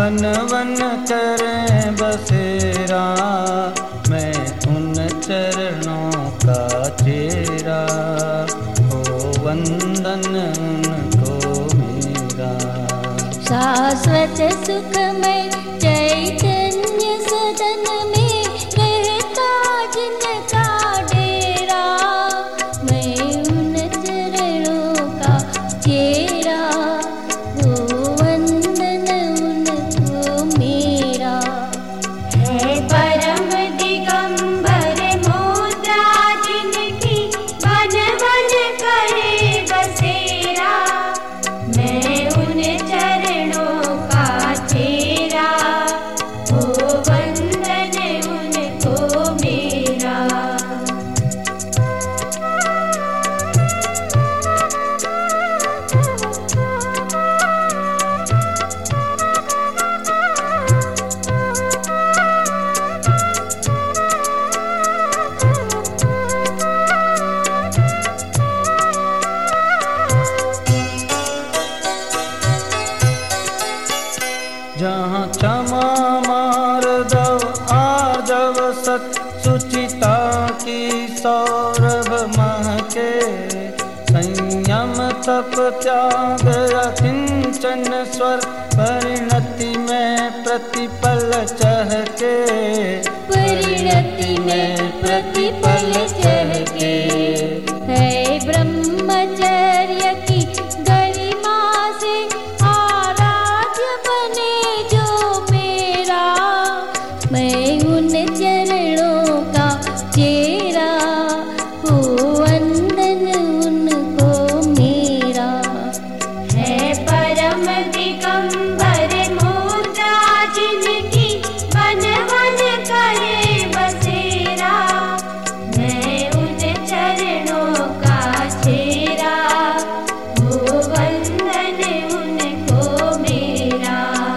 One one करें बसेरा, मैं उन चरणों का चेहरा, हो वंदन उनको मेरा। शाश्वत सुखमय चैतन्य सदन में रहता जिनका डेरा, मैं उन चरणों का चेहरा, हो वंदन उनको मेरा। है परम दिगंबर मुद्रा जिनकी, वन वन करे बसेरा, मैं उन चरणों का चेहरा, हो वंदन उनको मेरा। जहाँ क्षमा मार्दव आर्जव सत सुचिता की सौरभ महके, संयम तप त्याग अकिंचन स्वर परिणति में प्रतिपल चहके, परिणति में प्रतिपल चहके। है ब्रह्मचर्य की गरिमा से आराध्य बने जो मेरा, मैं उन चरणों का चेहरा, हो वंदन उनको मेरा। है परम दिगंबर मुद्रा जिनकी, वन वन करे बसेरा, मैं उन चरणों का चेहरा, हो वंदन उनको मेरा।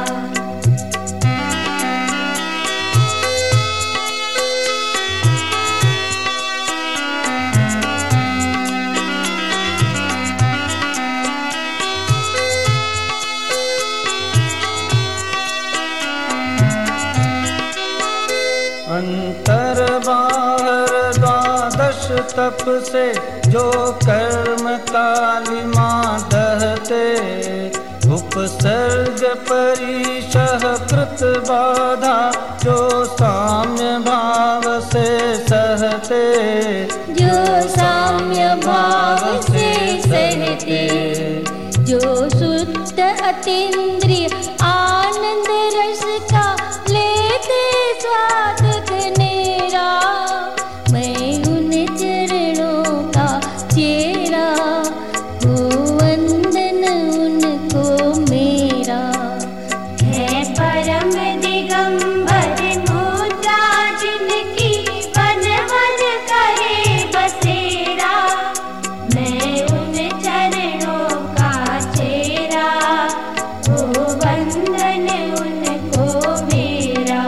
अंतर बाहर द्वादश तप से जो कर्म कालिमा दहते, उपसर्ग परिशह कृत बाधा जो साम्य भाव से सहते, जो साम्य भाव से सहते, जो शुद्ध अतीन्द्रिय आनंद रस का लेते स्वाद घनेरा, मैं उन चरणों का चेहरा, हो वंदन उनको मेरा। है परम दिगंबर मुद्रा जिनकी, वन वन करे बसेरा, मैं उन चरणों का चेहरा, हो वंदन उनको मेरा।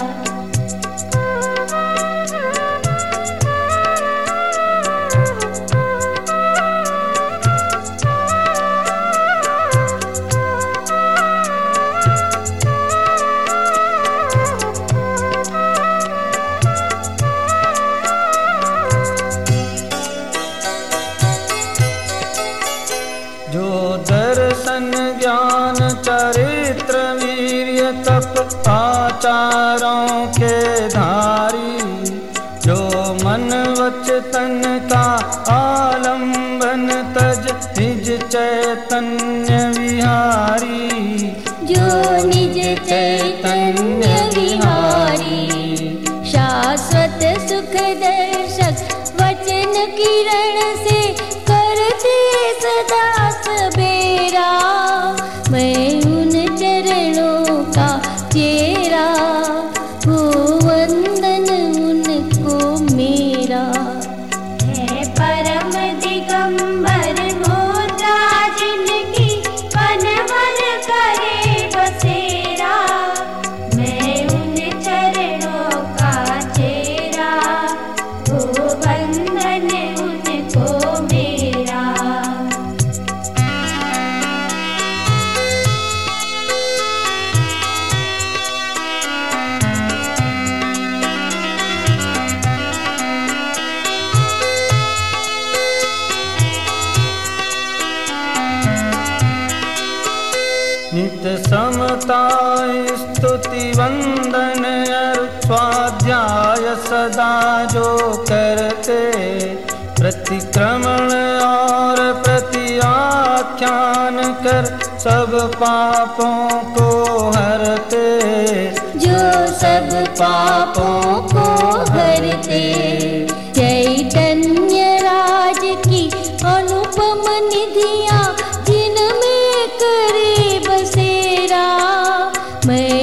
जो दर्शन ज्ञान चरित्र वीर्य तप आचारों के धारी, जो मन वचन का आलंबन तज निज चैतन्य विहारी, जो निज चैतन्य विहारी, शाश्वत सुख दर्शक वचन किरण से करते सदा सबेरा, मैं उन चरणों का चेहरा, हो वंदन उनको मेरा। है परम दिगंबर मुद्रा जिनकी, वन वन करे बसेरा, मैं उन चरणों का चेहरा, हो वंदन उनको मेरा। स्तुति वंदन और स्वाध्याय सदा जो करते, प्रतिक्रमण और प्रतिआख्यान कर सब पापों को हरते, जो सब पापों को हरते। चैतन्य राज की अनुपम निधियां जिनमें करे बसेरा, मैं